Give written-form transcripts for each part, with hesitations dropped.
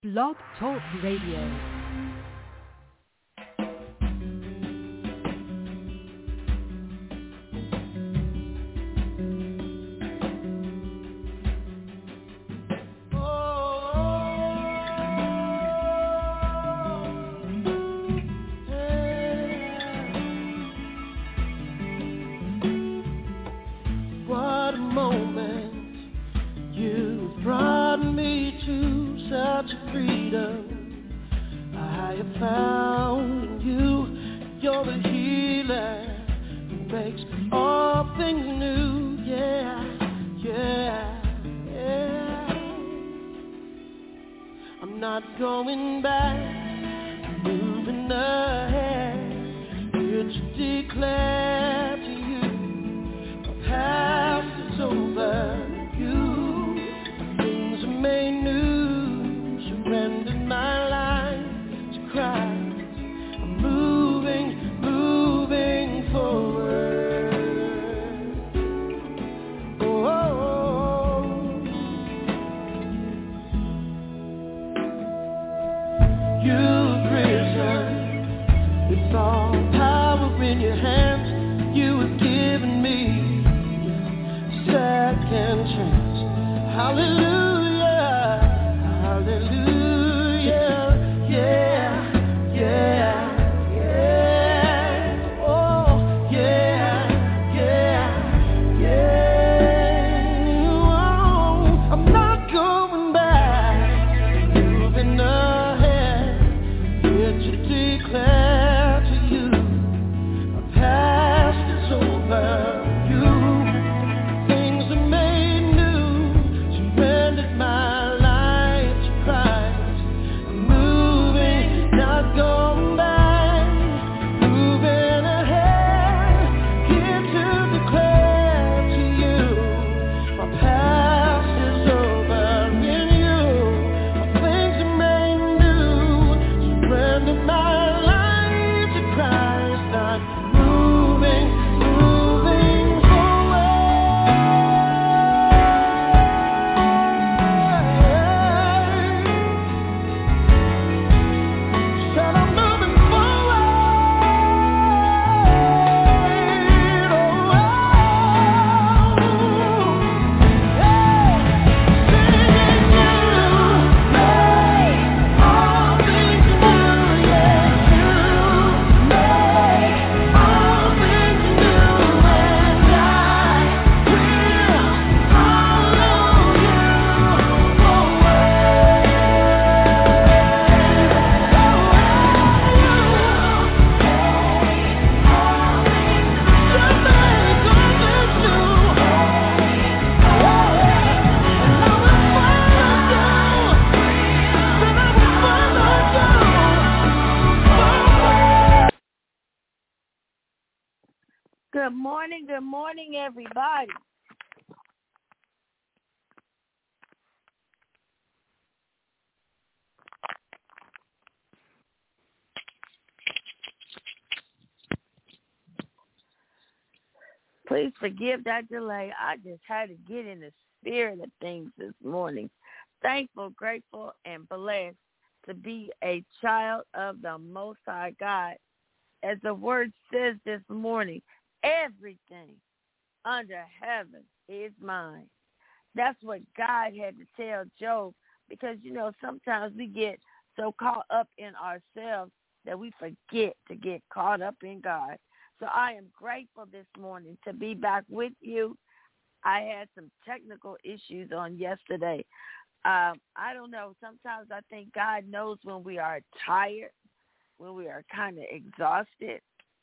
Blog Talk Radio. Good morning, everybody. Please forgive that delay. I just had to get in the spirit of things this morning. Thankful, grateful, and blessed to be a child of the Most High God. As the word says this morning, everything under heaven is mine. That's what God had to tell Job, because, sometimes we get so caught up in ourselves that we forget to get caught up in God. So I am grateful this morning to be back with you. I had some technical issues on yesterday. I don't know. Sometimes I think God knows when we are tired, when we are kind of exhausted.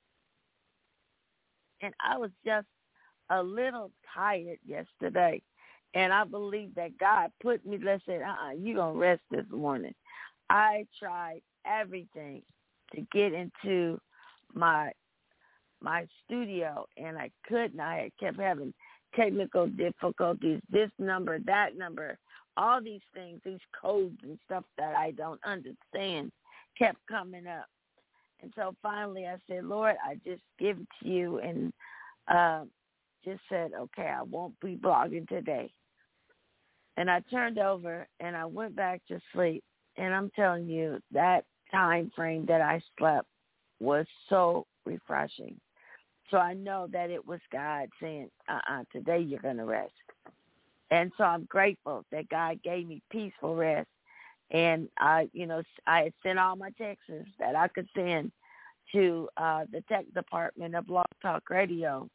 And I was just a little tired yesterday. And I believe that God put me, let's say, you're going to rest this morning. I tried everything to get into my studio, and I couldn't. I kept having technical difficulties, this number, that number, all these things, these codes and stuff that I don't understand kept coming up. And so finally I said, Lord, I just give it to you, and just said, okay, I won't be blogging today. And I turned over and I went back to sleep. And I'm telling you, that time frame that I slept was so refreshing. So I know that it was God saying, today you're going to rest. And so I'm grateful that God gave me peaceful rest. And I had sent all my texts that I could send to the tech department of Blog Talk Radio.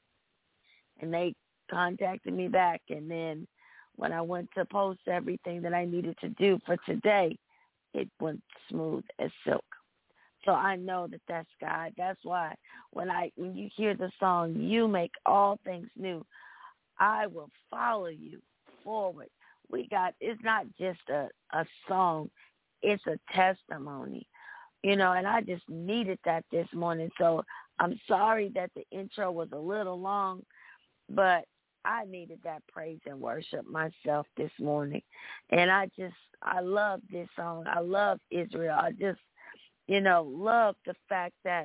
And they contacted me back. And then when I went to post everything that I needed to do for today, it went smooth as silk. So I know that that's God. That's why when you hear the song, "You Make All Things New," I will follow you forward. It's not just a song, it's a testimony, and I just needed that this morning. So I'm sorry that the intro was a little long, but I needed that praise and worship myself this morning. And I love this song. I love Israel. I just, love the fact that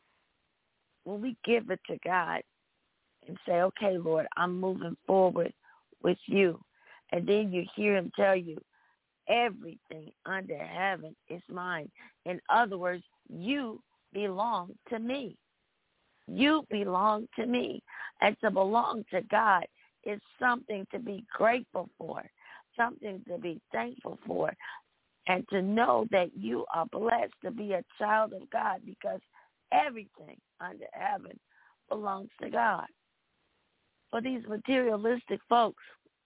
when we give it to God and say, okay, Lord, I'm moving forward with you. And then you hear him tell you, everything under heaven is mine. In other words, you belong to me. You belong to me. And to belong to God is something to be grateful for, something to be thankful for, and to know that you are blessed to be a child of God, because everything under heaven belongs to God. For these materialistic folks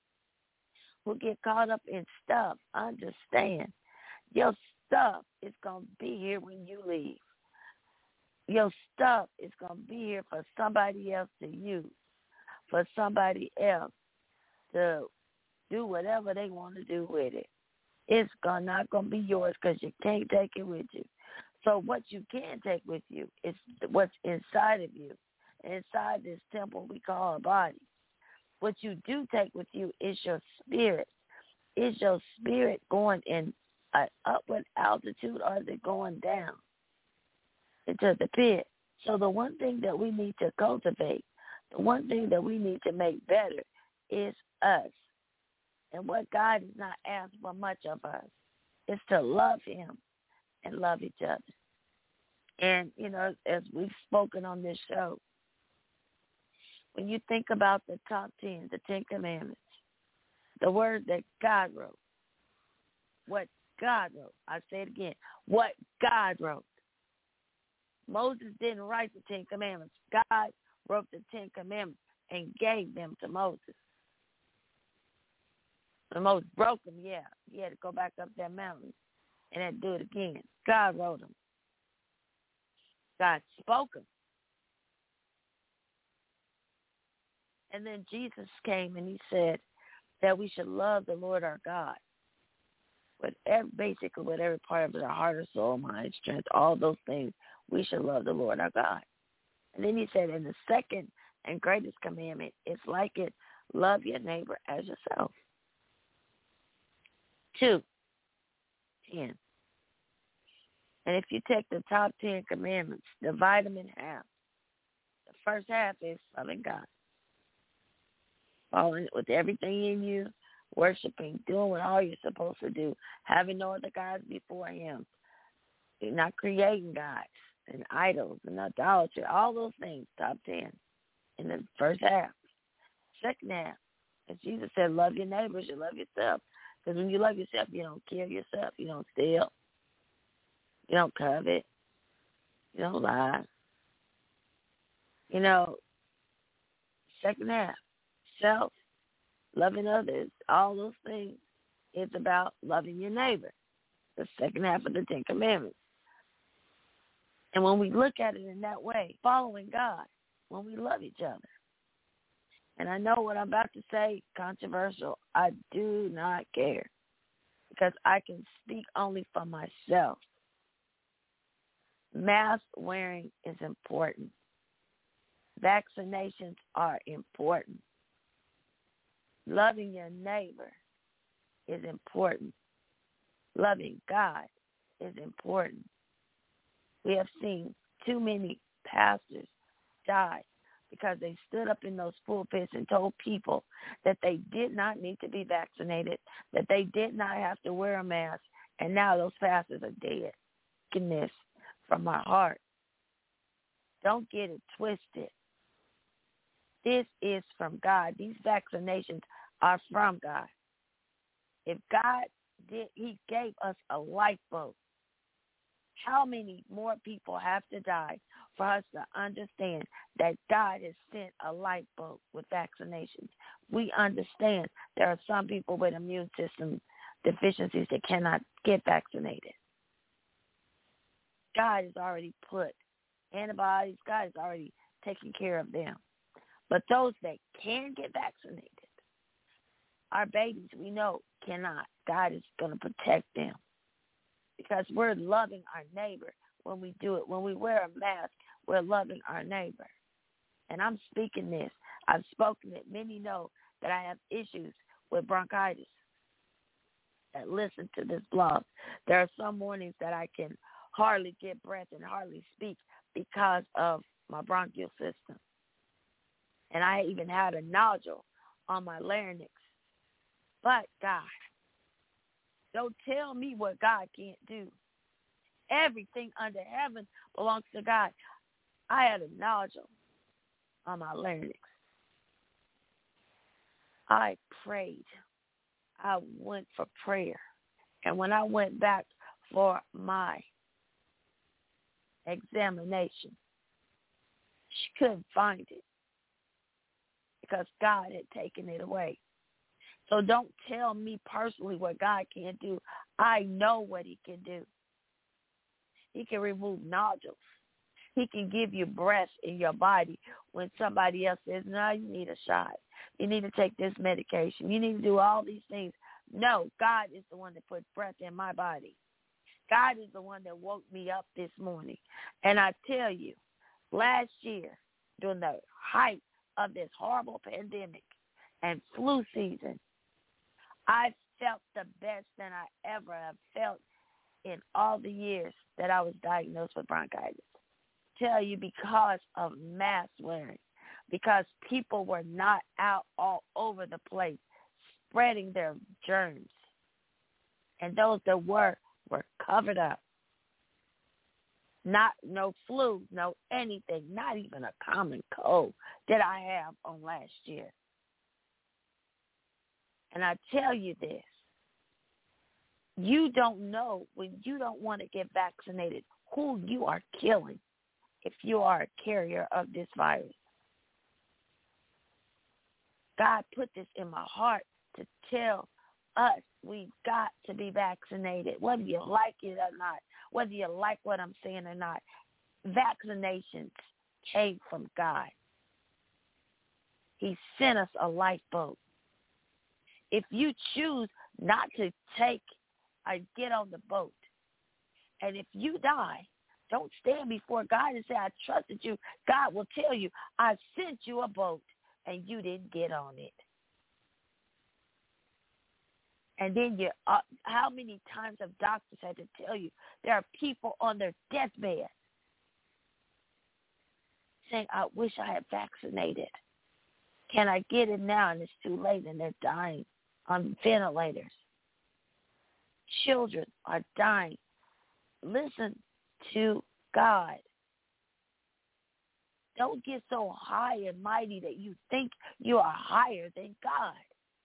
who get caught up in stuff, understand your stuff is going to be here when you leave. Your stuff is going to be here for somebody else to use, for somebody else to do whatever they want to do with it. It's not going to be yours because you can't take it with you. So what you can take with you is what's inside of you, inside this temple we call a body. What you do take with you is your spirit. Is your spirit going in an upward altitude, or is it going down into the pit? So the one thing that we need to cultivate, the one thing that we need to make better is us. And what God has not asked for much of us is to love him and love each other. And, as we've spoken on this show, when you think about the top 10, the 10 commandments, the word that God wrote, what God wrote, I say it again, what God wrote. Moses didn't write the 10 commandments. God wrote the 10 commandments and gave them to Moses. When Moses broke them, he had to go back up that mountain and had to do it again. God wrote them. God spoke them. And then Jesus came and he said that we should love the Lord our God with every part of our heart, our soul, mind, strength, all those things. We should love the Lord our God. And then he said, and the second and greatest commandment is like it, love your neighbor as yourself. 2, 10. And if you take the top 10 commandments, divide them in half. The first half is loving God, following with everything in you, worshiping, doing what all you're supposed to do, having no other gods before him. You're not creating gods and idols and idolatry, all those things, top 10 in the first half. Second half, as Jesus said, love your neighbors, you love yourself. Because when you love yourself, you don't kill yourself, you don't steal, you don't covet, you don't lie. Second half, self, loving others, all those things. It's about loving your neighbor, the second half of the 10 commandments. And when we look at it in that way, following God, when we love each other. And I know what I'm about to say, controversial. I do not care, because I can speak only for myself. Mask wearing is important. Vaccinations are important. Loving your neighbor is important. Loving God is important. We have seen too many pastors die because they stood up in those pulpits and told people that they did not need to be vaccinated, that they did not have to wear a mask, And now those pastors are dead. Goodness, from my heart. Don't get it twisted. This is from God. These vaccinations are from God. If God did, he gave us a lifeboat. How many more people have to die for us to understand that God has sent a lifeboat with vaccinations? We understand there are some people with immune system deficiencies that cannot get vaccinated. God has already put antibodies. God has already taken care of them. But those that can get vaccinated, our babies, we know, cannot. God is going to protect them because we're loving our neighbor when we do it. When we wear a mask, we're loving our neighbor. And I'm speaking this. I've spoken it. Many know that I have issues with bronchitis that listen to this blog. There are some mornings that I can hardly get breath and hardly speak because of my bronchial system. And I even had a nodule on my larynx. But God, don't tell me what God can't do. Everything under heaven belongs to God. I had a nodule on my larynx. I prayed. I went for prayer. And when I went back for my examination, she couldn't find it because God had taken it away. So don't tell me personally what God can't do. I know what he can do. He can remove nodules. He can give you breath in your body when somebody else says, no, you need a shot. You need to take this medication. You need to do all these things. No, God is the one that put breath in my body. God is the one that woke me up this morning. And I tell you, last year, during the height of this horrible pandemic and flu season, I felt the best than I ever have felt in all the years that I was diagnosed with bronchitis. Tell you, because of mask wearing, because people were not out all over the place spreading their germs. And those that were covered up. No flu, no anything, not even a common cold that I have on last year. And I tell you this, you don't know when you don't want to get vaccinated who you are killing if you are a carrier of this virus. God put this in my heart to tell us we've got to be vaccinated, whether you like it or not, whether you like what I'm saying or not. Vaccinations came from God. He sent us a lifeboat. If you choose not to get on the boat, and if you die, don't stand before God and say, I trusted you. God will tell you, I sent you a boat, and you didn't get on it. And then how many times have doctors had to tell you there are people on their deathbed saying, I wish I had vaccinated. Can I get it now? And it's too late, and they're dying on ventilators. Children are dying. Listen to God. Don't get so high and mighty that you think you are higher than God.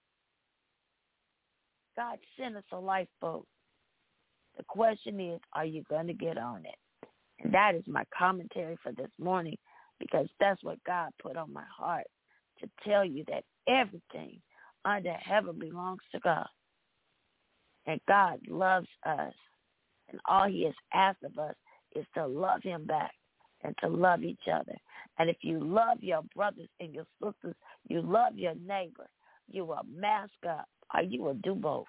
God sent us a lifeboat. The question is, are you going to get on it? And that is my commentary for this morning, because that's what God put on my heart, to tell you that everything under heaven belongs to God. And God loves us. And all he has asked of us is to love him back and to love each other. And if you love your brothers and your sisters, you love your neighbor, you will mask up, or you will do both.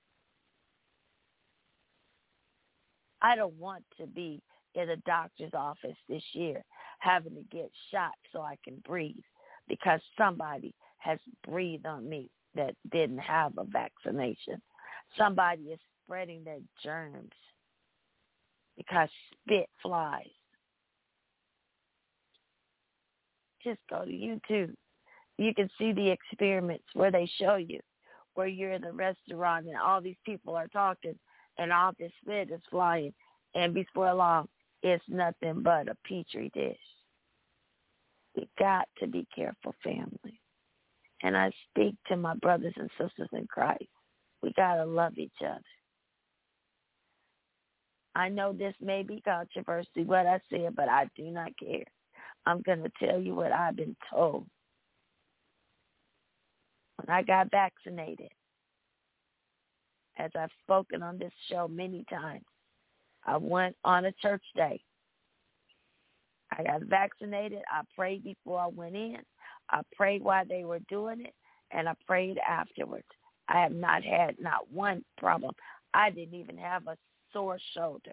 I don't want to be in a doctor's office this year having to get shot so I can breathe because somebody has breathed on me that didn't have a vaccination. Somebody is spreading their germs because spit flies. Just go to YouTube. You can see the experiments where they show you where you're in the restaurant and all these people are talking and all this spit is flying, and before long, it's nothing but a petri dish. We got to be careful, family. And I speak to my brothers and sisters in Christ. We got to love each other. I know this may be controversy, what I said, but I do not care. I'm going to tell you what I've been told. When I got vaccinated, as I've spoken on this show many times, I went on a church day. I got vaccinated. I prayed before I went in. I prayed while they were doing it, and I prayed afterwards. I have not had not one problem. I didn't even have a sore shoulder.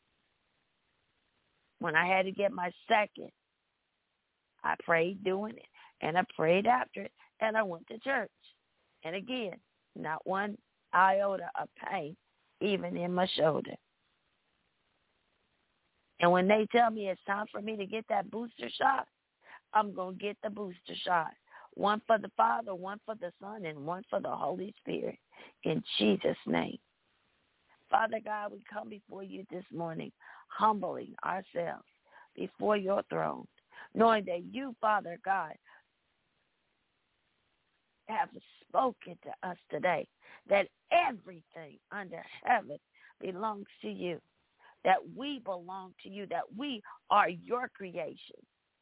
When I had to get my second, I prayed doing it, and I prayed after it, and I went to church. And again, not one iota of pain, even in my shoulder. And when they tell me it's time for me to get that booster shot, I'm going to get the booster shot. One for the Father, one for the Son, and one for the Holy Spirit. In Jesus' name. Father God, we come before you this morning, humbling ourselves before your throne, knowing that you, Father God, have spoken to us today, that everything under heaven belongs to you, that we belong to you, that we are your creation.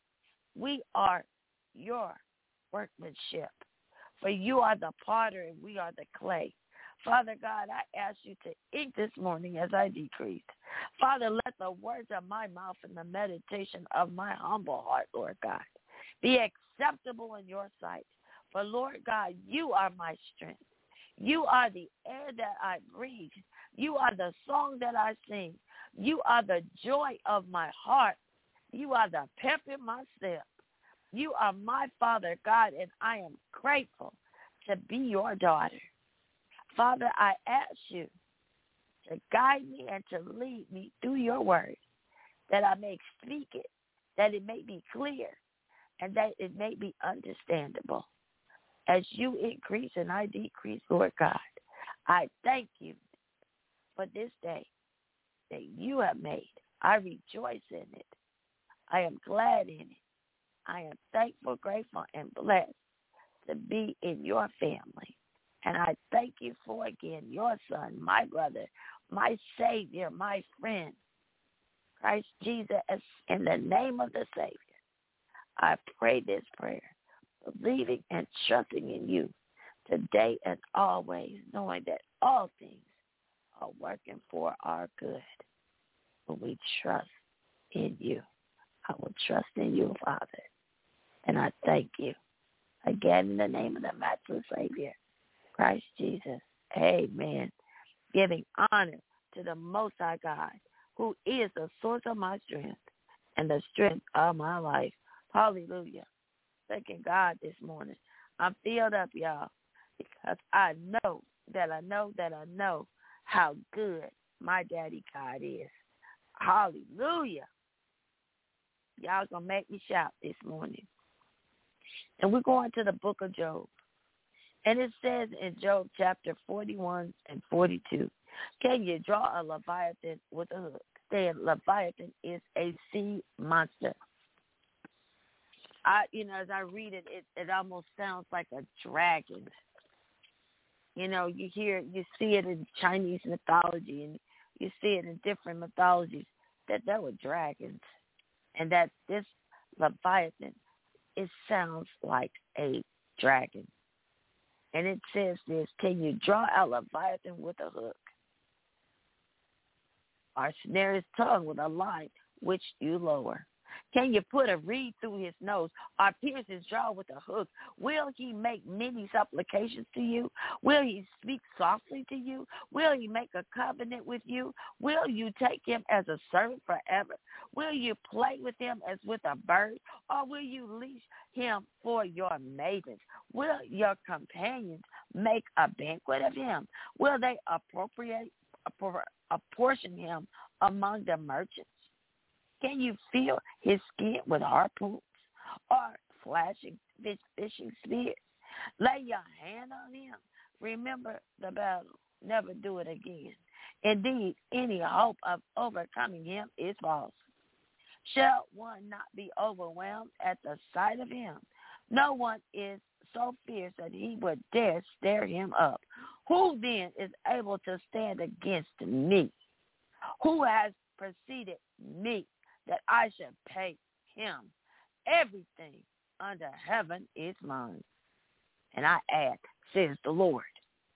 We are your workmanship, for you are the potter and we are the clay. Father God, I ask you to ink this morning as I decrease. Father, let the words of my mouth and the meditation of my humble heart, Lord God, be acceptable in your sight. For, Lord God, you are my strength. You are the air that I breathe. You are the song that I sing. You are the joy of my heart. You are the pep in my step. You are my Father, God, and I am grateful to be your daughter. Father, I ask you to guide me and to lead me through your word, that I may speak it, that it may be clear, and that it may be understandable. As you increase and I decrease, Lord God, I thank you for this day that you have made. I rejoice in it. I am glad in it. I am thankful, grateful, and blessed to be in your family. And I thank you for, again, your son, my brother, my Savior, my friend, Christ Jesus, in the name of the Savior. I pray this prayer, believing and trusting in you today and always, knowing that all things are working for our good. When we trust in you, I will trust in you, Father. And I thank you. Again, in the name of the matchless Savior, Christ Jesus. Amen. Giving honor to the Most High God, who is the source of my strength and the strength of my life. Hallelujah. Thanking God this morning. I'm filled up, y'all, because I know how good my daddy God is. Hallelujah. Y'all gonna make me shout this morning. And we're going to the book of Job. And it says in Job chapter 41 and 42, can you draw a Leviathan with a hook? Saying Leviathan is a sea monster. As I read it, it almost sounds like a dragon. You see it in Chinese mythology, and you see it in different mythologies, that there were dragons. And that this Leviathan, it sounds like a dragon. And it says this, can you draw a Leviathan with a hook? Or snare his tongue with a line which you lower? Can you put a reed through his nose or pierce his jaw with a hook? Will he make many supplications to you? Will he speak softly to you? Will he make a covenant with you? Will you take him as a servant forever? Will you play with him as with a bird? Or will you leash him for your maidens? Will your companions make a banquet of him? Will they apportion him among the merchants? Can you feel his skin with harpoons or flashing fishing spears? Lay your hand on him. Remember the battle. Never do it again. Indeed, any hope of overcoming him is false. Shall one not be overwhelmed at the sight of him? No one is so fierce that he would dare stir him up. Who then is able to stand against me? Who has preceded me that I should pay him? Everything under heaven is mine. And I add, says the Lord,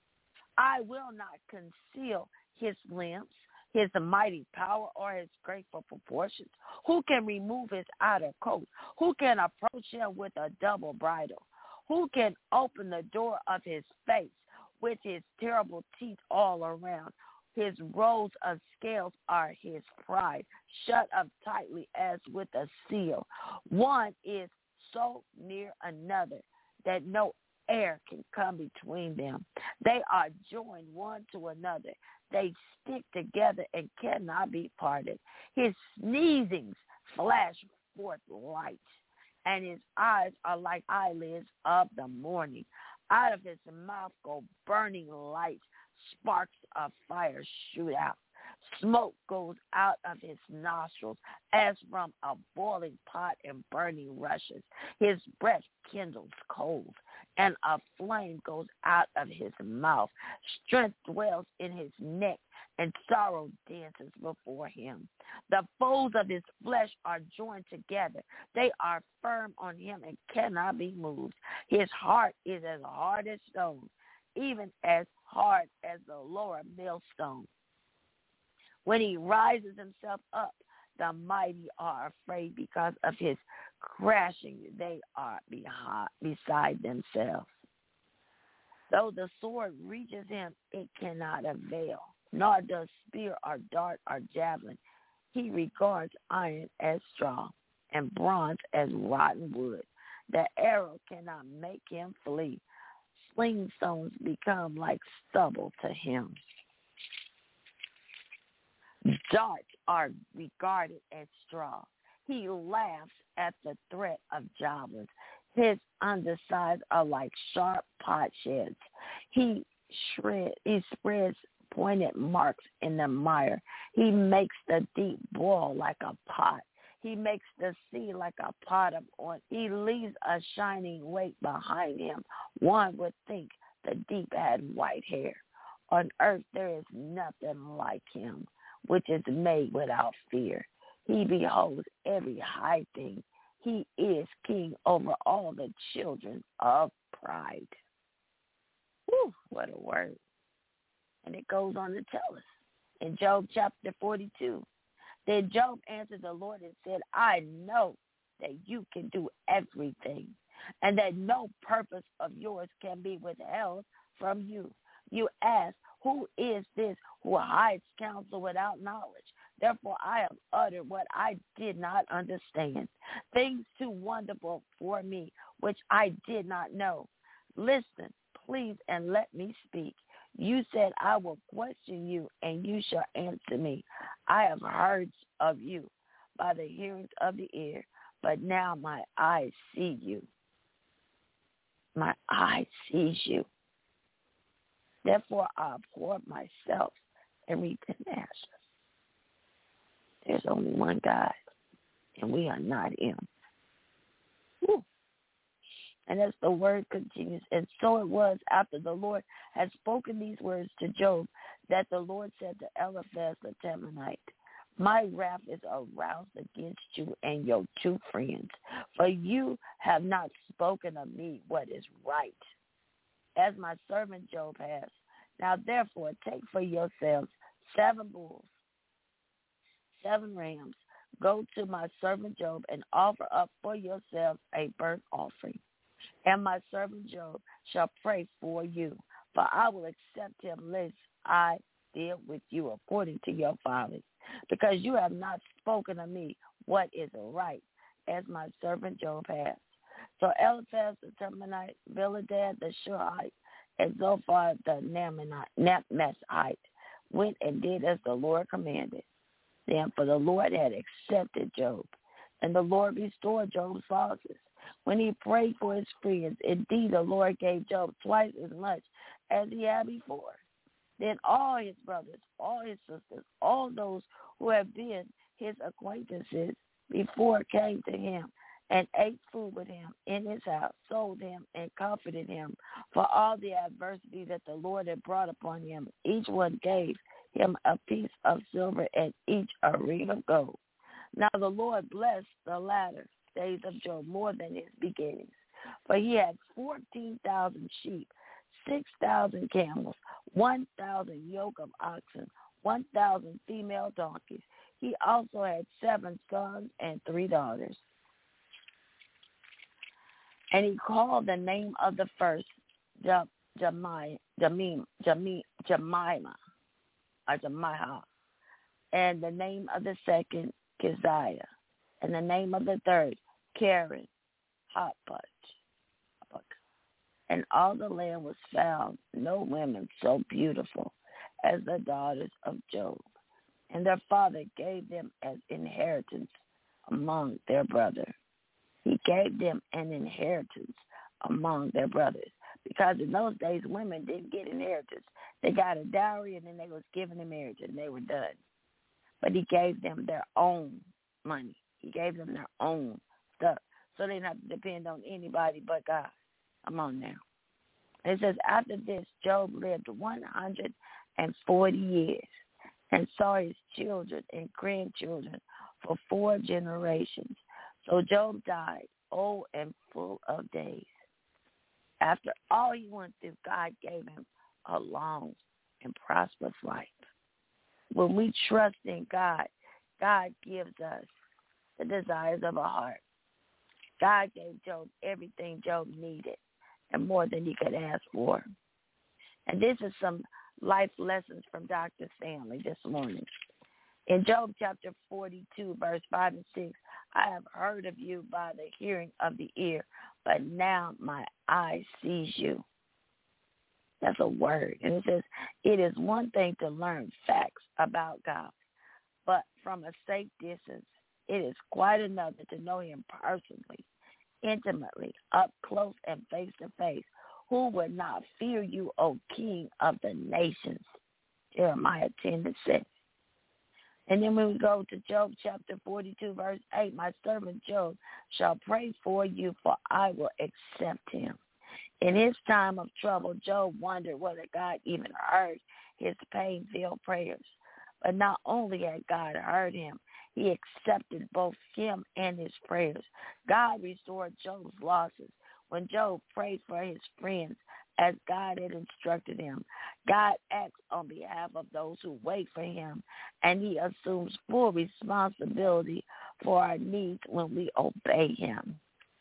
I will not conceal his limbs, his mighty power, or his graceful proportions. Who can remove his outer coat? Who can approach him with a double bridle? Who can open the door of his face with his terrible teeth all around? His rows of scales are his pride, shut up tightly as with a seal. One is so near another that no air can come between them. They are joined one to another. They stick together and cannot be parted. His sneezings flash forth light, and his eyes are like eyelids of the morning. Out of his mouth go burning lights. Sparks of fire shoot out. Smoke goes out of his nostrils as from a boiling pot and burning rushes. His breath kindles coals, and a flame goes out of his mouth. Strength dwells in his neck, and sorrow dances before him. The folds of his flesh are joined together. They are firm on him and cannot be moved. His heart is as hard as stone, even as hard as the lower millstone. When he rises himself up, the mighty are afraid because of his crashing. They are beside themselves. Though the sword reaches him, it cannot avail, nor does spear or dart or javelin. He regards iron as straw and bronze as rotten wood. The arrow cannot make him flee. Sling stones become like stubble to him. Darts are regarded as straw. He laughs at the threat of javelins. His undersides are like sharp potsherds. He spreads pointed marks in the mire. He makes the deep boil like a pot. He makes the sea like a pot of oil. He leaves a shining weight behind him. One would think the deep had white hair. On earth there is nothing like him, which is made without fear. He beholds every high thing. He is king over all the children of pride. Whew, what a word. And it goes on to tell us in Job chapter 42. Then Job answered the Lord and said, I know that you can do everything, and that no purpose of yours can be withheld from you. You ask, who is this who hides counsel without knowledge? Therefore I have uttered what I did not understand, things too wonderful for me, which I did not know. Listen, please, and let me speak. You said, I will question you, and you shall answer me. I have heard of you by the hearings of the ear, but now my eyes see you. My eye sees you. Therefore I abhor myself and reap in ashes. There's only one God, and we are not him. Woo. And as the word continues, and so it was after the Lord had spoken these words to Job, that the Lord said to Eliphaz the Temanite, my wrath is aroused against you and your two friends, for you have not spoken of me what is right, as my servant Job has. Now therefore take for yourselves 7 bulls, 7 rams. Go to my servant Job and offer up for yourselves a burnt offering. And my servant Job shall pray for you, for I will accept him lest I deal with you according to your fathers, because you have not spoken of me what is right, as my servant Job has. So Eliphaz the Temanite, Bildad the Shuhite, and Zophar the Naamathite went and did as the Lord commanded them, for the Lord had accepted Job, and the Lord restored Job's losses. When he prayed for his friends, indeed the Lord gave Job twice as much as he had before. Then all his brothers, all his sisters, all those who had been his acquaintances before came to him and ate food with him in his house, sold him, and comforted him for all the adversity that the Lord had brought upon him. Each one gave him a piece of silver and each a ring of gold. Now the Lord blessed the latter days of Job more than his beginnings, for he had 14,000 sheep, 6,000 camels, 1,000 yoke of oxen, 1,000 female donkeys. He also had 7 sons and 3 daughters. And he called the name of the first Jemima, and the name of the second Keziah, and the name of the third Karen Happuch. And all the land was found no women so beautiful as the daughters of Job, and their father gave them as inheritance among their brothers. He gave them an inheritance among their brothers, because in those days women didn't get inheritance. They got a dowry and then they was given in marriage and they were done. But he gave them their own money. He gave them their own stuff, so they didn't have to depend on anybody but God. Come on now. It says, after this, Job lived 140 years and saw his children and grandchildren for 4 generations. So Job died old and full of days. After all he went through, God gave him a long and prosperous life. When we trust in God, God gives us the desires of our heart. God gave Job everything Job needed and more than he could ask for. And this is some life lessons from Dr. Stanley this morning. In Job chapter 42, verse 5 and 6, I have heard of you by the hearing of the ear, but now my eye sees you. That's a word. And it says, it is one thing to learn facts about God, but from a safe distance, it is quite another to know him personally, intimately, up close and face to face. Who would not fear you, O King of the nations? Jeremiah 10:6. And then when we go to Job chapter 42, verse 8, my servant Job shall pray for you, for I will accept him. In his time of trouble, Job wondered whether God even heard his pain-filled prayers. But not only had God heard him, he accepted both him and his prayers. God restored Job's losses. When Job prayed for his friends as God had instructed him, God acts on behalf of those who wait for him, and he assumes full responsibility for our needs when we obey him.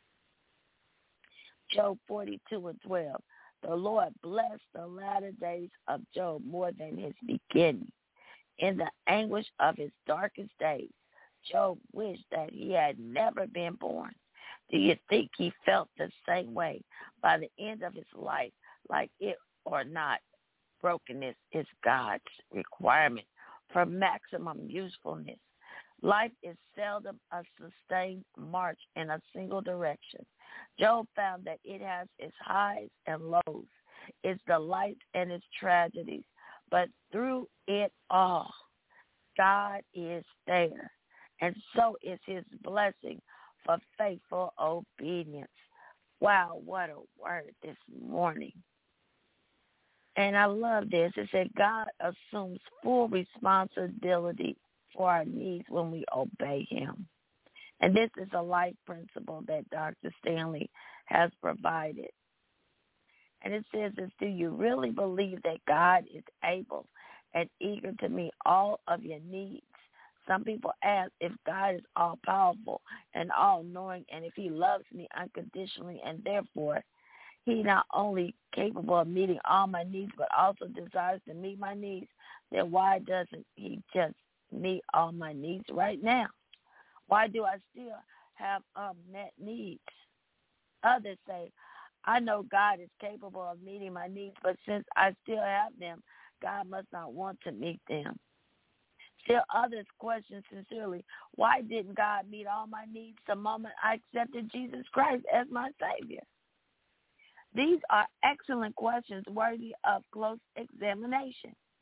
Job 42:12. The Lord blessed the latter days of Job more than his beginning. In the anguish of his darkest days, Job wished that he had never been born. Do you think he felt the same way by the end of his life, like it or not? Brokenness is God's requirement for maximum usefulness. Life is seldom a sustained march in a single direction. Job found that it has its highs and lows, its delights and its tragedies. But through it all, God is there. And so is his blessing for faithful obedience. Wow, what a word this morning. And I love this. It said God assumes full responsibility for our needs when we obey him. And this is a life principle that Dr. Stanley has provided. And it says this, do you really believe that God is able and eager to meet all of your needs? Some people ask if God is all-powerful and all-knowing, and if he loves me unconditionally, and therefore he not only capable of meeting all my needs, but also desires to meet my needs, then why doesn't he just meet all my needs right now? Why do I still have unmet needs? Others say, I know God is capable of meeting my needs, but since I still have them, God must not want to meet them. Still others question sincerely, why didn't God meet all my needs the moment I accepted Jesus Christ as my Savior? These are excellent questions worthy of close examination.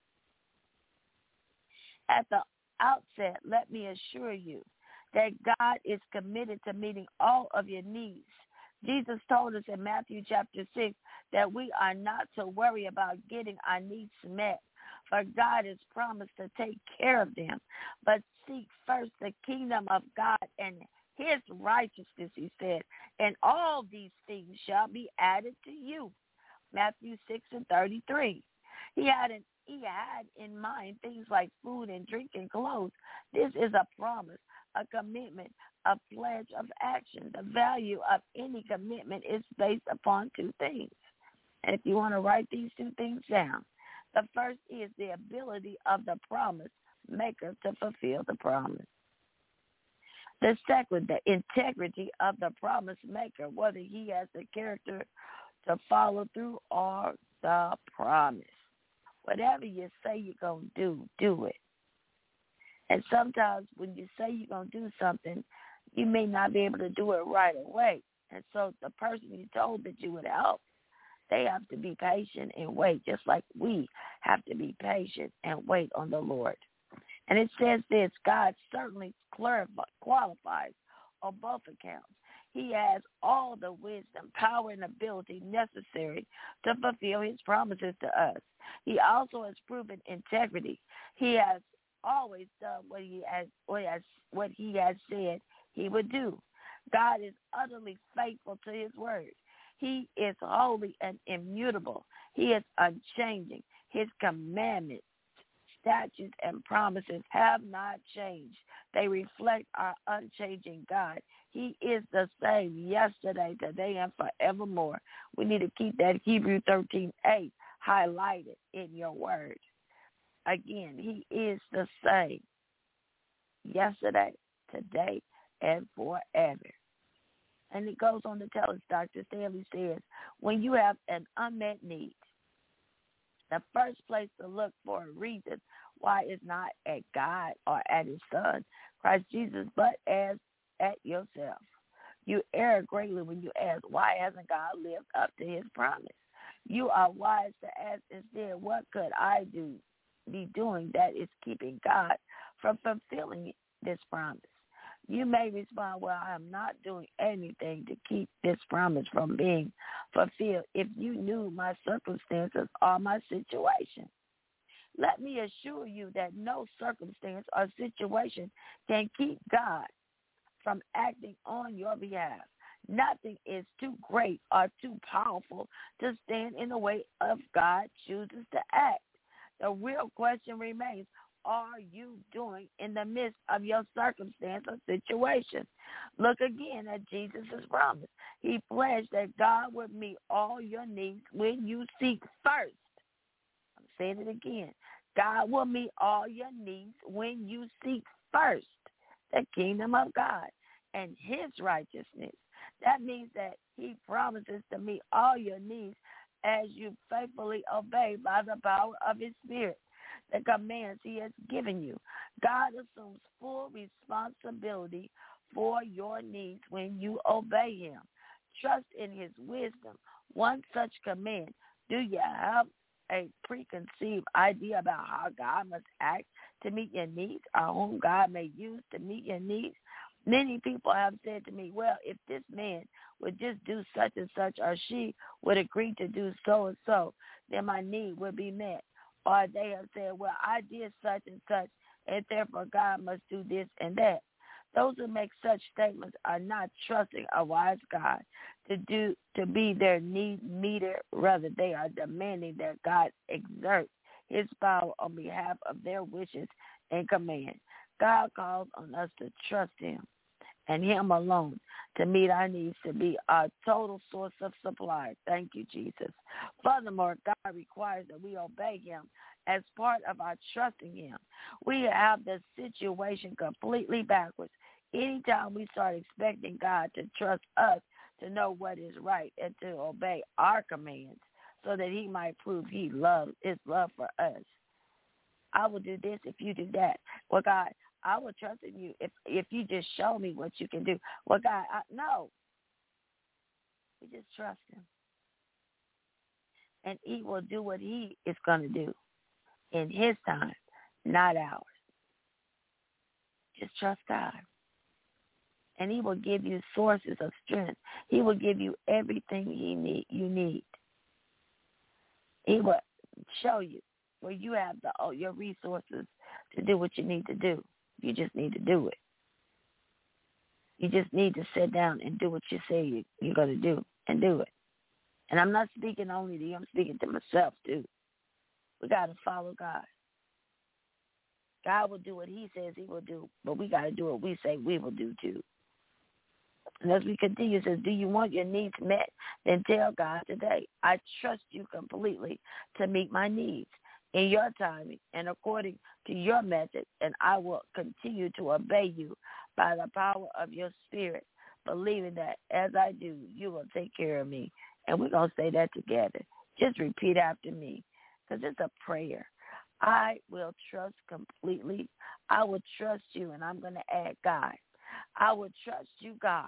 At the outset, let me assure you that God is committed to meeting all of your needs. Jesus told us in Matthew chapter 6 that we are not to worry about getting our needs met, for God has promised to take care of them. But seek first the kingdom of God and his righteousness, he said, and all these things shall be added to you. Matthew 6:33. He had in mind things like food and drink and clothes. This is a promise, a commitment, a pledge of action. The value of any commitment is based upon two things. And if you want to write these two things down, the first is the ability of the promise maker to fulfill the promise. The second, the integrity of the promise maker, whether he has the character to follow through or the promise. Whatever you say you're going to do it. And sometimes when you say you're going to do something, you may not be able to do it right away. And so the person you told that you would help, they have to be patient and wait, just like we have to be patient and wait on the Lord. And it says this, God certainly qualifies on both accounts. He has all the wisdom, power, and ability necessary to fulfill his promises to us. He also has proven integrity. He has always done what he has said he would do. God is utterly faithful to his word. He is holy and immutable. He is unchanging. His commandments, statutes, and promises have not changed. They reflect our unchanging God. He is the same yesterday, today, and forevermore. We need to keep that Hebrew 13:8 highlighted in your word. Again, he is the same yesterday, today, and forever. And it goes on to tell us, Dr. Stanley says, when you have an unmet need, the first place to look for a reason why it's not at God or at his son, Christ Jesus, but at yourself. You err greatly when you ask, why hasn't God lived up to his promise? You are wise to ask instead, what could I be doing that is keeping God from fulfilling this promise? You may respond, well, I am not doing anything to keep this promise from being fulfilled. If you knew my circumstances or my situation, let me assure you that no circumstance or situation can keep God from acting on your behalf. Nothing is too great or too powerful to stand in the way of God chooses to act. The real question remains, are you doing in the midst of your circumstance or situation? Look again at Jesus' promise. He pledged that God would meet all your needs when you seek first. I'm saying it again. God will meet all your needs when you seek first the kingdom of God and his righteousness. That means that he promises to meet all your needs as you faithfully obey by the power of his Spirit the commands he has given you. God assumes full responsibility for your needs when you obey him. Trust in his wisdom. One such command, do you have a preconceived idea about how God must act to meet your needs or whom God may use to meet your needs? Many people have said to me, well, if this man would just do such and such or she would agree to do so and so, then my need would be met. Or they have said, well, I did such and such, and therefore God must do this and that. Those who make such statements are not trusting a wise God to be their need meter. Rather, they are demanding that God exert his power on behalf of their wishes and commands. God calls on us to trust him and him alone to meet our needs, to be our total source of supply. Thank you, Jesus. Furthermore, God requires that we obey him as part of our trusting him. We have the situation completely backwards. Anytime we start expecting God to trust us to know what is right and to obey our commands so that he might prove his love for us. I will do this if you do that. Well, God, I will trust in you if you just show me what you can do. Well, God, no. We just trust him. And he will do what he is going to do in his time, not ours. Just trust God. And he will give you sources of strength. He will give you everything you need. He will show you where you have your resources to do what you need to do. You just need to do it. You just need to sit down and do what you say you're going to do and do it. And I'm not speaking only to you. I'm speaking to myself, too. We got to follow God. God will do what he says he will do, but we got to do what we say we will do, too. And as we continue, it says, do you want your needs met? Then tell God today, I trust you completely to meet my needs in your timing and according to your method, and I will continue to obey you by the power of your spirit, believing that as I do, you will take care of me. And we're going to say that together. Just repeat after me, because it's a prayer. I will trust completely. I will trust you, and I'm going to add God. I will trust you, God,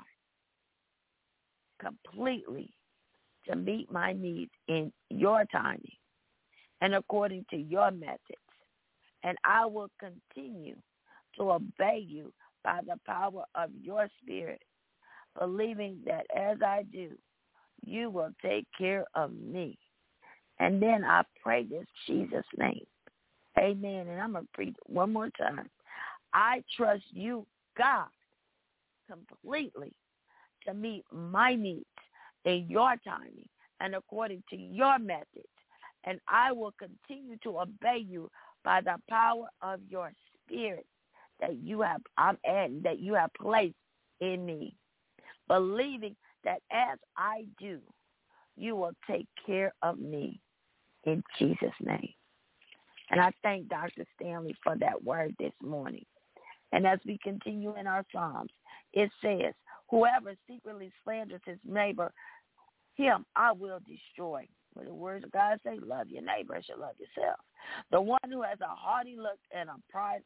completely to meet my needs in your timing and according to your methods. And I will continue to obey you by the power of your spirit, believing that as I do, you will take care of me. And then I pray this in Jesus' name. Amen. And I'm going to preach one more time. I trust you, God, completely to meet my needs in your timing and according to your methods. And I will continue to obey you by the power of your spirit that you have, that you have placed in me, believing that as I do, you will take care of me in Jesus' name. And I thank Dr. Stanley for that word this morning. And as we continue in our Psalms, it says, whoever secretly slanders his neighbor, him I will destroy. But the words of God say, love your neighbor as you love yourself. The one who has a haughty look and a proud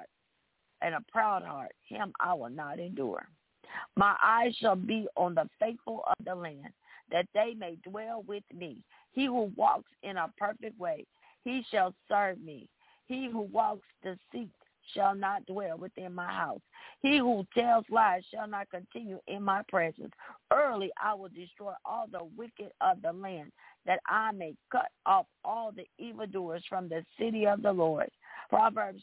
heart, him I will not endure. My eyes shall be on the faithful of the land, that they may dwell with me. He who walks in a perfect way, he shall serve me. He who walks deceit shall not dwell within my house. He who tells lies shall not continue in my presence. Early I will destroy all the wicked of the land, that I may cut off all the evildoers from the city of the Lord. Proverbs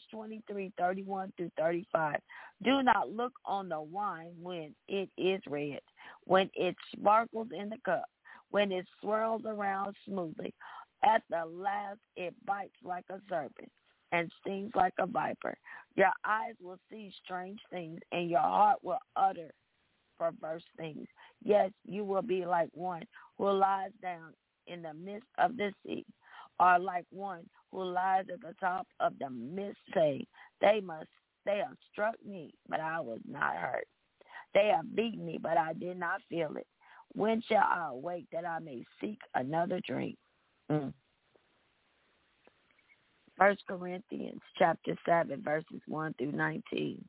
23:31-35. Do not look on the wine when it is red, when it sparkles in the cup, when it swirls around smoothly. At the last it bites like a serpent and stings like a viper. Your eyes will see strange things, and your heart will utter perverse things. Yes, you will be like one who lies down in the midst of the sea, or like one who lies at the top of the mist, saying, They have struck me, but I was not hurt. They have beaten me, but I did not feel it. When shall I awake that I may seek another drink? 1 Corinthians chapter 7, verses 1-19.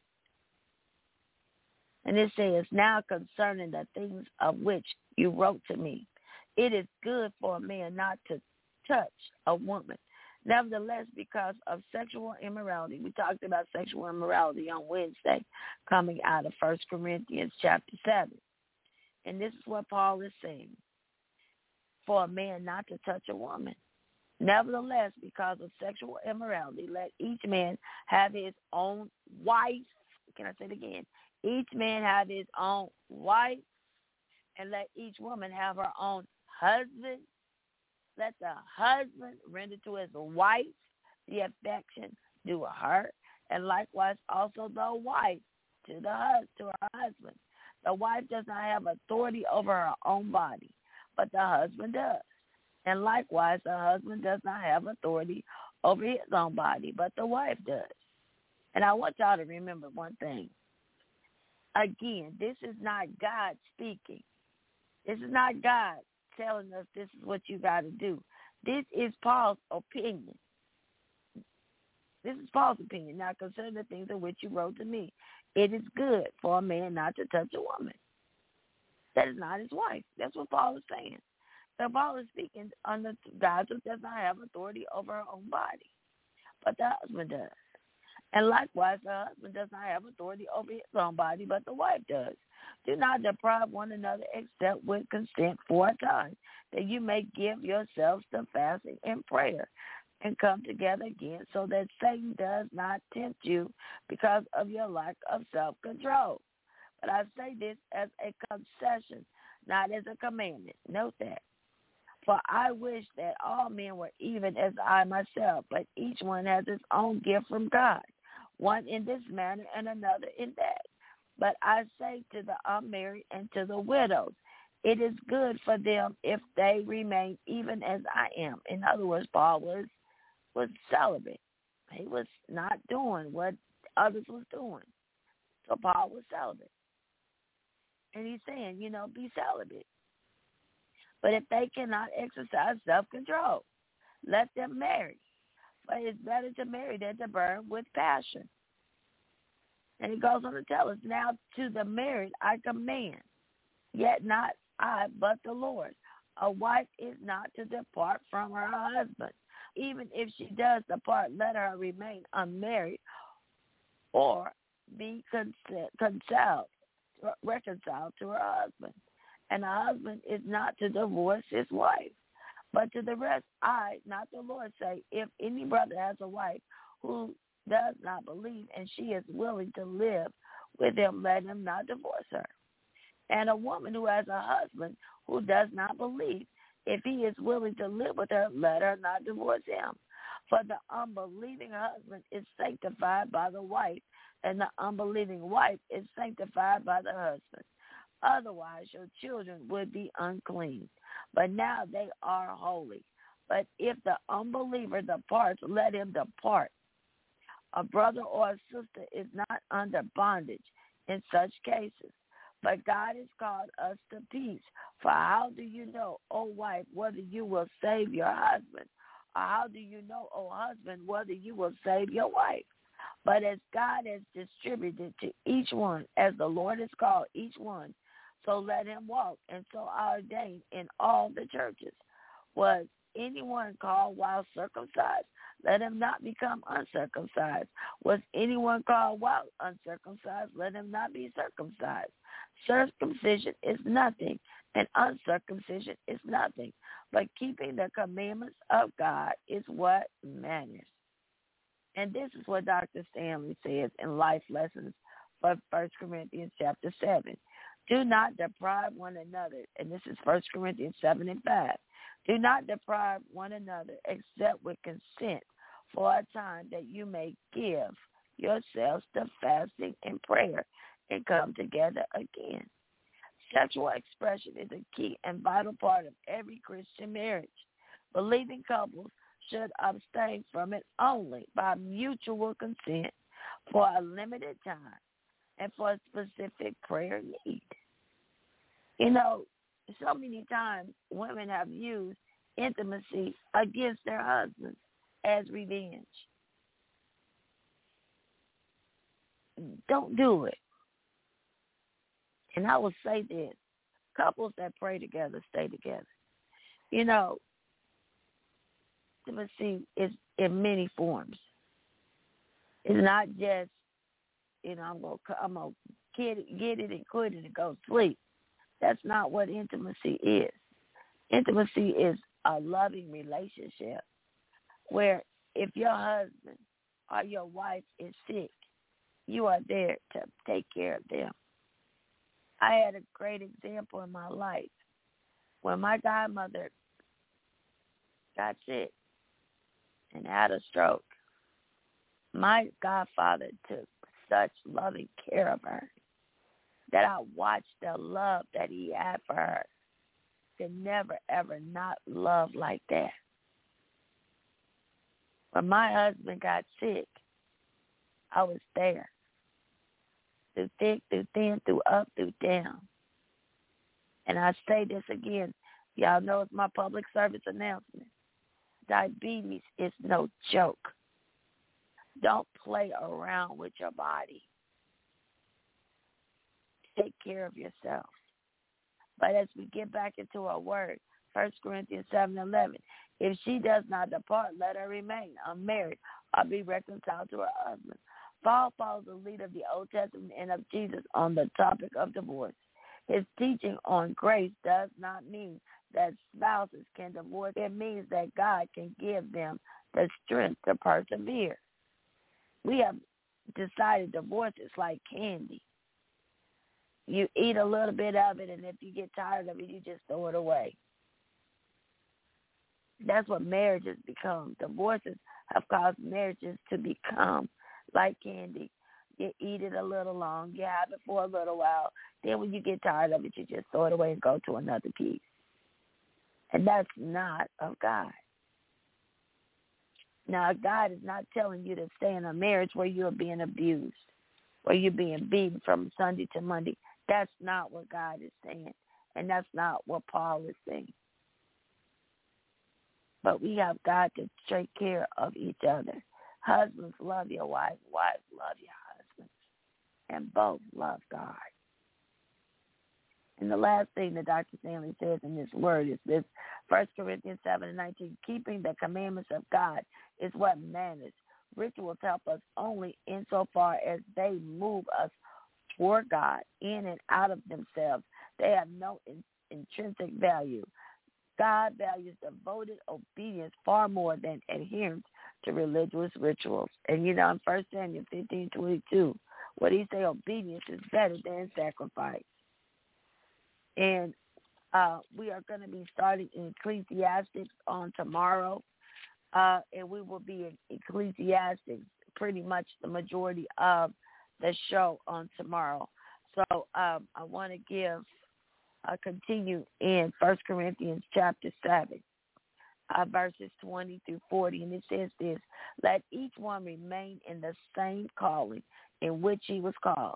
And it says, now concerning the things of which you wrote to me, it is good for a man not to touch a woman. Nevertheless, because of sexual immorality, we talked about sexual immorality on Wednesday, coming out of 1 Corinthians chapter 7. And this is what Paul is saying, for a man not to touch a woman. Nevertheless, because of sexual immorality, let each man have his own wife. Can I say it again? Each man have his own wife, and let each woman have her own husband. Let the husband render to his wife the affection due her, and likewise also the wife to her husband. The wife does not have authority over her own body, but the husband does. And likewise, the husband does not have authority over his own body, but the wife does. And I want y'all to remember one thing. Again, this is not God speaking. This is not God telling us this is what you got to do. This is Paul's opinion. This is Paul's opinion. Now, consider the things in which you wrote to me. It is good for a man not to touch a woman that is not his wife. That's what Paul is saying. So Paul is speaking under God who does not have authority over her own body, but the husband does. And likewise, the husband does not have authority over his own body, but the wife does. Do not deprive one another except with consent for a time, that you may give yourselves to fasting and prayer and come together again, so that Satan does not tempt you because of your lack of self-control. But I say this as a concession, not as a commandment. Note that. For I wish that all men were even as I myself, but each one has his own gift from God, one in this manner and another in that. But I say to the unmarried and to the widows, it is good for them if they remain even as I am. In other words, Paul was celibate. He was not doing what others was doing. So Paul was celibate. And he's saying, be celibate. But if they cannot exercise self-control, let them marry. For it's better to marry than to burn with passion. And he goes on to tell us, now to the married I command, yet not I, but the Lord. A wife is not to depart from her husband. Even if she does depart, let her remain unmarried or be reconciled to her husband. And a husband is not to divorce his wife. But to the rest, I, not the Lord, say, if any brother has a wife who does not believe and she is willing to live with him, let him not divorce her. And a woman who has a husband who does not believe, if he is willing to live with her, let her not divorce him. For the unbelieving husband is sanctified by the wife, and the unbelieving wife is sanctified by the husband. Otherwise, your children would be unclean, but now they are holy. But if the unbeliever departs, let him depart. A brother or a sister is not under bondage in such cases, but God has called us to peace. For how do you know, O wife, whether you will save your husband? Or how do you know, O husband, whether you will save your wife? But as God has distributed to each one, as the Lord has called each one, so let him walk, and so I ordain in all the churches. Was anyone called while circumcised? Let him not become uncircumcised. Was anyone called while uncircumcised? Let him not be circumcised. Circumcision is nothing, and uncircumcision is nothing, but keeping the commandments of God is what matters. And this is what Dr. Stanley says in Life Lessons for 1 Corinthians chapter 7. Do not deprive one another, and this is 1 Corinthians 7:5. Do not deprive one another except with consent for a time, that you may give yourselves to fasting and prayer and come together again. Sexual expression is a key and vital part of every Christian marriage. Believing couples should abstain from it only by mutual consent for a limited time and for a specific prayer need. So many times women have used intimacy against their husbands as revenge. Don't do it. And I will say this, couples that pray together stay together. Intimacy is in many forms. It's not just, I'm gonna get it and quit it and go sleep. That's not what intimacy is. Intimacy is a loving relationship where if your husband or your wife is sick, you are there to take care of them. I had a great example in my life. When my godmother got sick and had a stroke, my godfather took such loving care of her that I watched the love that he had for her. Could never, ever not love like that. When my husband got sick, I was there. Through thick, through thin, through up, through down. And I say this again. Y'all know it's my public service announcement. Diabetes is no joke. Don't play around with your body. Take care of yourself. But as we get back into our word, 1 Corinthians 7:11, if she does not depart, let her remain unmarried or be reconciled to her husband. Paul follows the lead of the Old Testament and of Jesus on the topic of divorce. His teaching on grace does not mean that spouses can divorce. It means that God can give them the strength to persevere. We have decided divorce is like candy. You eat a little bit of it, and if you get tired of it, you just throw it away. That's what marriages become. Divorces have caused marriages to become like candy. You eat it a little long, you have it for a little while. Then when you get tired of it, you just throw it away and go to another piece. And that's not of God. Now, God is not telling you to stay in a marriage where you're being abused, where you're being beaten from Sunday to Monday. That's not what God is saying, and that's not what Paul is saying. But we have got to take care of each other. Husbands, love your wives. Wives, love your husbands. And both love God. And the last thing that Dr. Stanley says in this word is this, 1 Corinthians 7:19, keeping the commandments of God is what matters. Rituals help us only insofar as they move us toward God, in and out of themselves. They have no intrinsic value. God values devoted obedience far more than adherence to religious rituals. And in 1 Samuel 15:22, what he say, obedience is better than sacrifice. And we are going to be starting in Ecclesiastes on tomorrow, and we will be in Ecclesiastes pretty much the majority of the show on tomorrow. So I want to continue in 1 Corinthians chapter 7, verses 20 through 40, and it says this, let each one remain in the same calling in which he was called.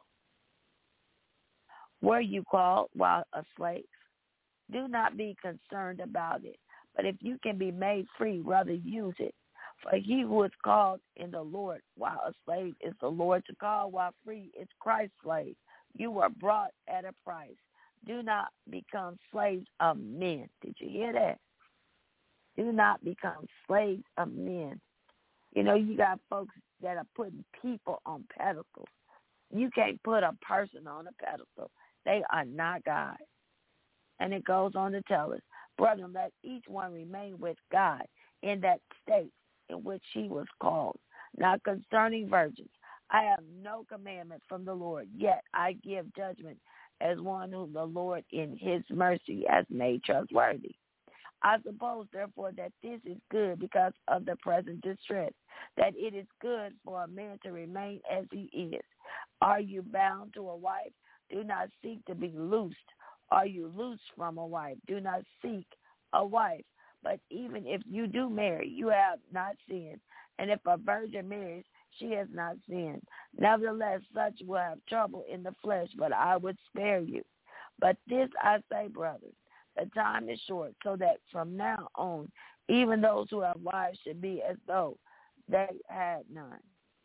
Were you called while a slave? Do not be concerned about it. But if you can be made free, rather use it. For he who is called in the Lord while a slave is the Lord. To call while free is Christ's slave. You were bought at a price. Do not become slaves of men. Did you hear that? Do not become slaves of men. You got folks that are putting people on pedestals. You can't put a person on a pedestal. They are not God. And it goes on to tell us, brethren, let each one remain with God in that state in which he was called. Now concerning virgins, I have no commandment from the Lord, yet I give judgment as one whom the Lord in his mercy has made trustworthy. I suppose, therefore, that this is good because of the present distress, that it is good for a man to remain as he is. Are you bound to a wife? Do not seek to be loosed. Are you loosed from a wife? Do not seek a wife. But even if you do marry, you have not sinned. And if a virgin marries, she has not sinned. Nevertheless, such will have trouble in the flesh, but I would spare you. But this I say, brothers, the time is short, so that from now on, even those who have wives should be as though they had none.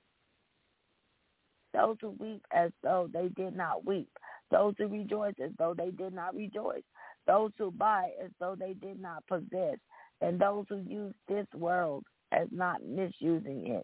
Those who weep as though they did not weep. Those who rejoice as though they did not rejoice. Those who buy as though they did not possess. And those who use this world as not misusing it.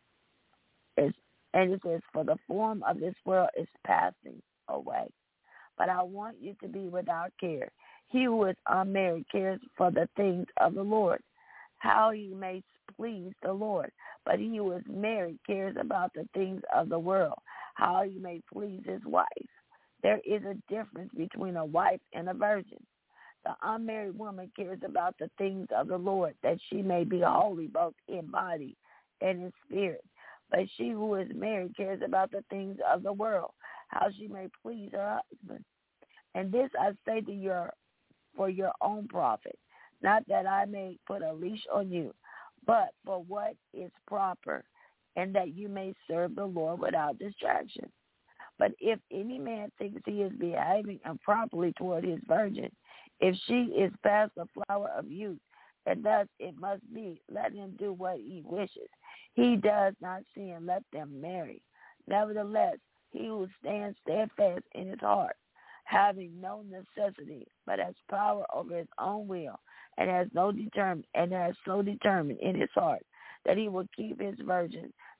And it says, for the form of this world is passing away. But I want you to be without care. He who is unmarried cares for the things of the Lord, how he may please the Lord. But he who is married cares about the things of the world, how he may please his wife. There is a difference between a wife and a virgin. The unmarried woman cares about the things of the Lord, that she may be holy both in body and in spirit. But she who is married cares about the things of the world, how she may please her husband. And this I say to you for your own profit, not that I may put a leash on you, but for what is proper, and that you may serve the Lord without distraction. But if any man thinks he is behaving improperly toward his virgin, if she is past the flower of youth, and thus it must be, let him do what he wishes. He does not sin, let them marry. Nevertheless, he who stands steadfast in his heart, having no necessity, but has power over his own will, and has so determined in his heart that he will keep his virgin,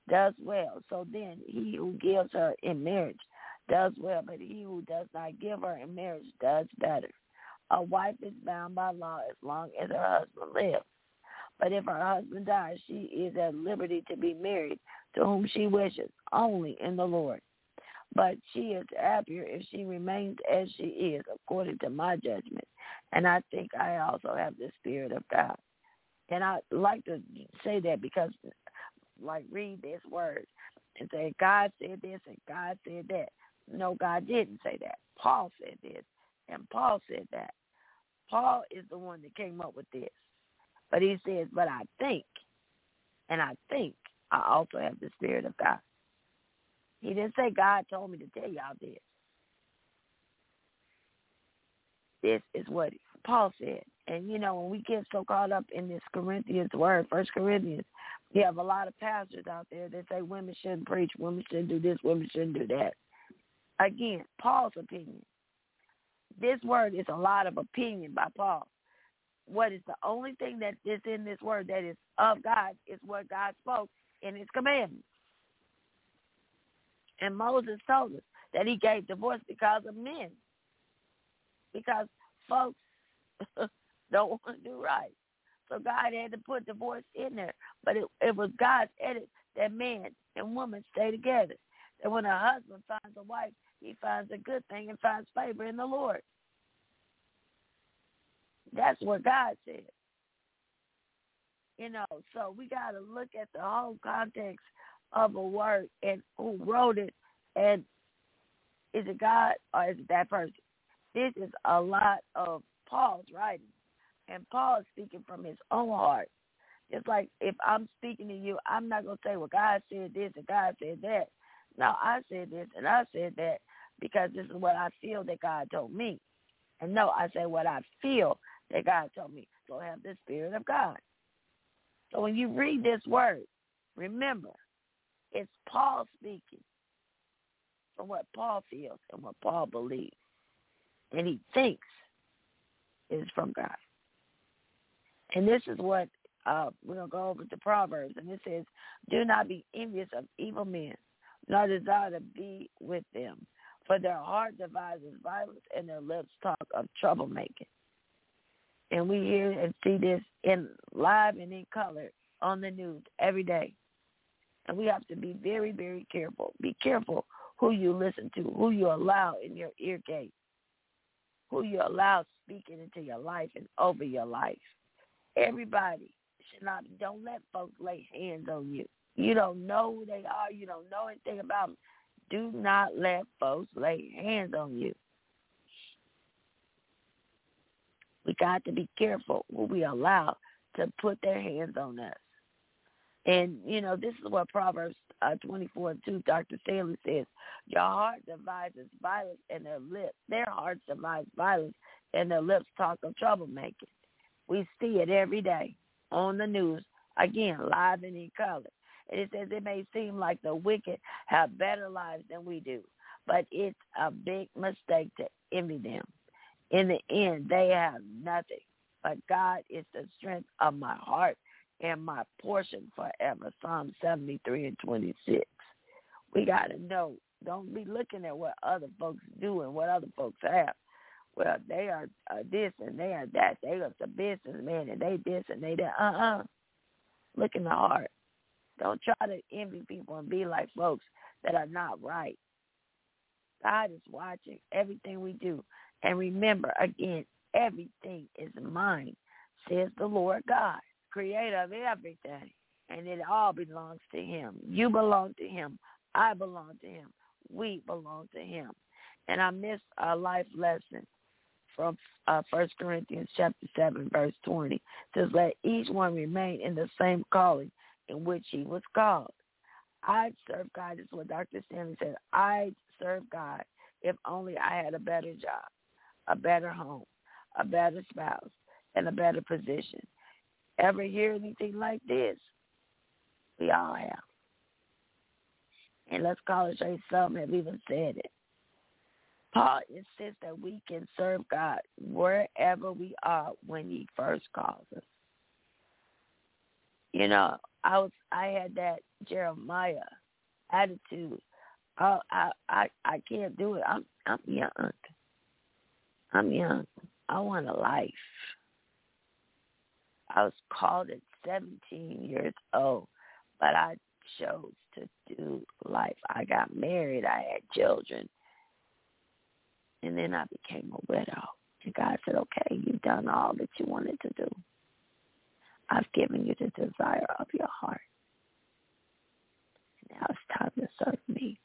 does well. So then he who gives her in marriage does well, but he who does not give her in marriage does better. A wife is bound by law as long as her husband lives. But if her husband dies, she is at liberty to be married to whom she wishes, only in the Lord. But she is happier if she remains as she is, according to my judgment. And I think I also have the Spirit of God. And I like to say that because, like, read this word and say, God said this and God said that. No, God didn't say that. Paul said this and Paul said that. Paul is the one that came up with this. But he says, but I think, and I think I also have the Spirit of God. He didn't say God told me to tell y'all this. This is what Paul said. And, you know, when we get so caught up in this Corinthians word, 1 Corinthians, you have a lot of pastors out there that say women shouldn't preach, women shouldn't do this, women shouldn't do that. Again, Paul's opinion. This word is a lot of opinion by Paul. What is the only thing that is in this word that is of God is what God spoke in his commandments. And Moses told us that he gave divorce because of men. Because folks don't want to do right. So God had to put divorce in there. But it was God's edit that man and woman stay together. That when a husband finds a wife, he finds a good thing and finds favor in the Lord. That's what God said. You know, so we got to look at the whole context of a word and who wrote it, and is it God or is it that person? This is a lot of Paul's writing, and Paul is speaking from his own heart. It's like if I'm speaking to you, I'm not going to say, well, God said this and God said that. No, I said this and I said that because this is what I feel that God told me. And no, I say what I feel that God told me. So I have the Spirit of God. So when you read this word, remember, it's Paul speaking from what Paul feels and what Paul believes. And he thinks is from God. And this is what we're going to go over to Proverbs. And it says, do not be envious of evil men, nor desire to be with them. For their heart devises violence and their lips talk of troublemaking. And we hear and see this in live and in color on the news every day. And we have to be very, very careful. Be careful who you listen to, who you allow in your ear gate, who you allow speaking into your life and over your life. Everybody should not, don't let folks lay hands on you. You don't know who they are. You don't know anything about them. Do not let folks lay hands on you. We got to be careful who we allow to put their hands on us. And, you know, this is what Proverbs 24:2, Dr. Staley says, your heart devises violence and their hearts devise violence and their lips talk of troublemaking. We see it every day on the news, again, live and in color. And it says it may seem like the wicked have better lives than we do, but it's a big mistake to envy them. In the end, they have nothing, but God is the strength of my heart and my portion forever. Psalm 73:26. We got to know. Don't be looking at what other folks do and what other folks have. Well, they are this and they are that. They are the businessman and they this and they that. Look in the heart. Don't try to envy people and be like folks that are not right. God is watching everything we do. And remember, again, everything is mine, says the Lord God, creator of everything. And it all belongs to him. You belong to him. I belong to him. We belong to him. And I missed a life lesson from 1 Corinthians chapter 7, verse 20. It says, let each one remain in the same calling in which he was called. I'd serve God. This is what Dr. Stanley said. I'd serve God if only I had a better job, a better home, a better spouse, and a better position. Ever hear anything like this? We all have. And let's call it straight, some have even said it. Paul insists that we can serve God wherever we are when he first calls us. I had that Jeremiah attitude. I can't do it. I'm young. I'm young. I want a life. I was called at 17 years old, but I chose to do life. I got married. I had children. And then I became a widow. And God said, okay, you've done all that you wanted to do. I've given you the desire of your heart. Now it's time to serve me.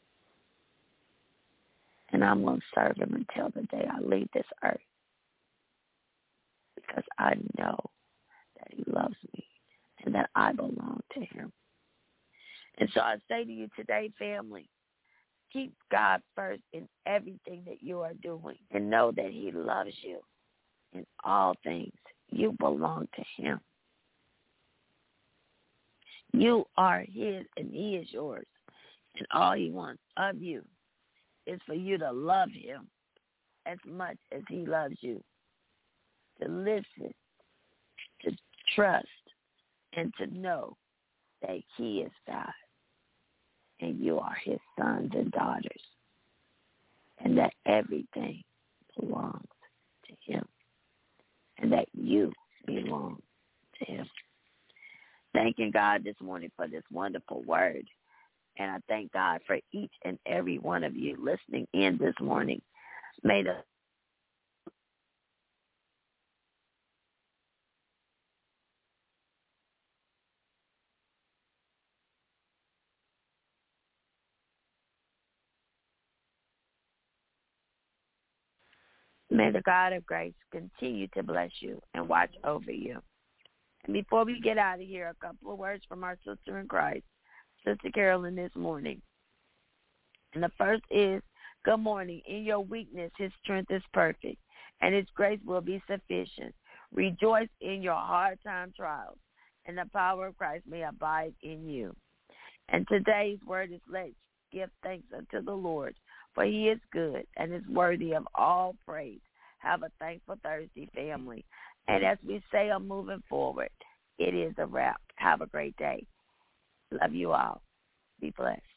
And I'm going to serve him until the day I leave this earth. Because I know that he loves me and that I belong to him. And so I say to you today, family, keep God first in everything that you are doing and know that he loves you in all things. You belong to him. You are his and he is yours. And all he wants of you is for you to love him as much as he loves you. To listen, to trust, and to know that he is God and you are his sons and daughters, and that everything belongs to him and that you belong to him. Thanking God this morning for this wonderful word. And I thank God for each and every one of you listening in this morning. May the God of grace continue to bless you and watch over you. And before we get out of here, a couple of words from our sister in Christ, Sister Carolyn, this morning. And the first is, good morning. In your weakness, his strength is perfect, and his grace will be sufficient. Rejoice in your hard time trials, and the power of Christ may abide in you. And today's word is, let's give thanks unto the Lord, for he is good and is worthy of all praise. Have a thankful Thursday, family. And as we say, I'm moving forward. It is a wrap. Have a great day. Love you all. Be blessed.